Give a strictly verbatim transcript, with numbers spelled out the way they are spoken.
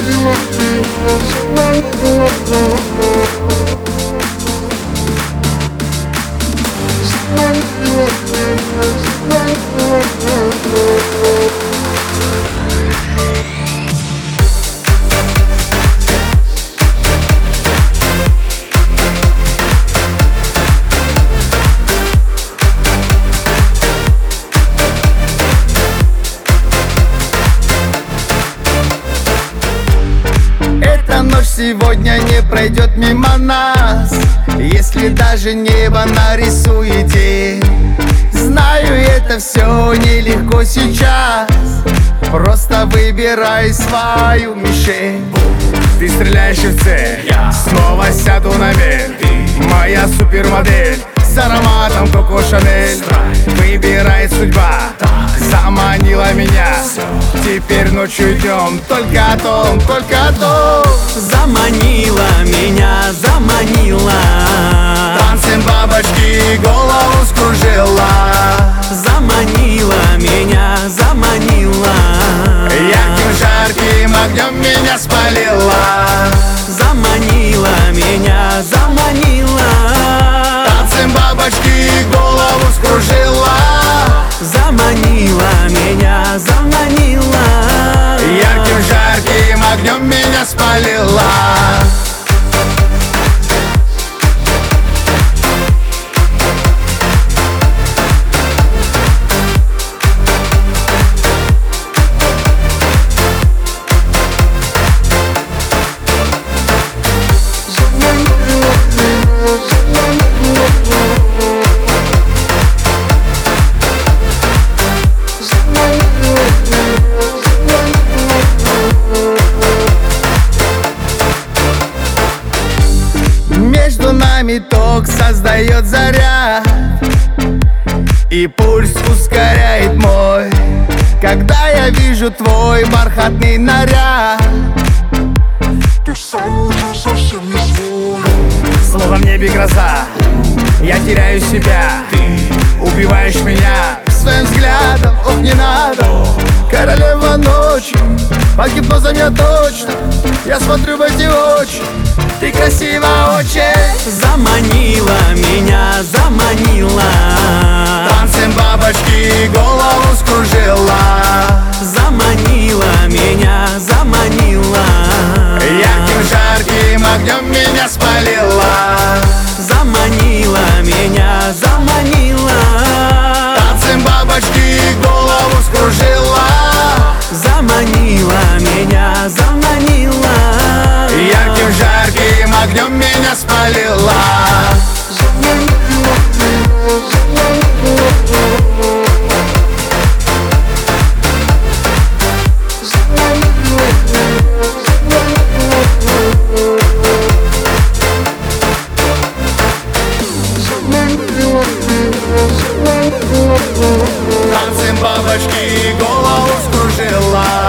Ночь сегодня не пройдет мимо нас, если даже небо нарисует день. Знаю, это все нелегко сейчас, просто выбирай свою мишень. Ты стреляешь в цель, снова сяду на вель. Моя супермодель с ароматом Коко Шанель. Выбирает судьба, заманила меня. Теперь ночью идем только о том, только о том. Заманила меня, заманила. Танцем бабочки голову скружила. Заманила меня, заманила. Ярким жарким огнем меня спалила. Заманила меня, заманила. Танцем бабочки голову скружила. Заманила меня, заманила. Ярким жарким огнем меня спалила. Между нами ток создает заряд, и пульс ускоряет мой, когда я вижу твой бархатный наряд. Ты сам уже совсем не свой. Словно в небе гроза, я теряю себя. Ты убиваешь меня своим взглядом. Ох, не надо, королева ночи, под гипнозом я точно. Я смотрю в эти очи, ты красива очень. Заманила меня, заманила. Танцем бабочки голову скружила. Заманила меня, заманила. Ярким жарким огнем меня спалила. Заманила меня, заманила. Танцем бабочки голову скружила. Заманила меня, заманила. Ярким жарким огнем меня спалила. Танцем бабочки голову скружила.